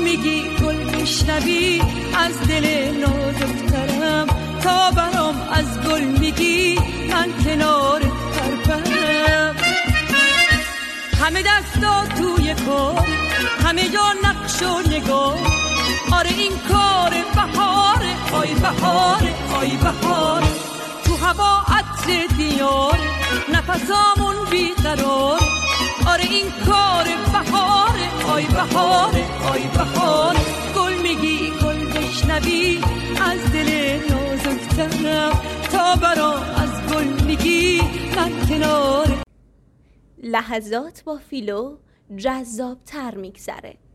میگی گل بشنوی از دل نازکترم، تا برام از گل میگی من کنار پرپرم. همه دستا توی کار، همه جا نقش و نگار، آره این کار بهاره، آی بهاره، آی بهاره. تو هوا عطر دیاره، نفسامون بیقراره، آره این کار بهاره، آی بهاره، آی بهاره. گل میگی گل بشنوی از دل نازکترم، تا برام از گل میگی من کناره. لحظات با فیلو جذاب‌تر میگذره.